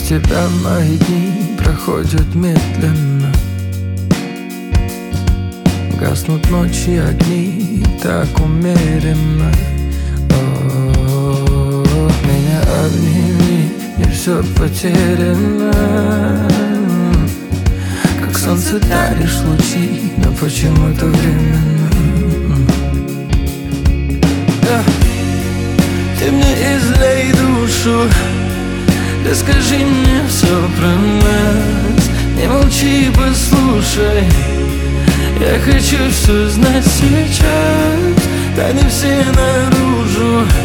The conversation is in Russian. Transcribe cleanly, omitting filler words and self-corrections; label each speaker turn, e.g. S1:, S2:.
S1: тебя мои дни проходят медленно. Гаснут ночи огни так умеренно. Меня обними, не все потеряно. Как солнце даришь лучи, но почему-то временно. Ты мне излей душу, расскажи мне все про нас. Не молчи, послушай, я хочу все знать сейчас. Тайны все наружу.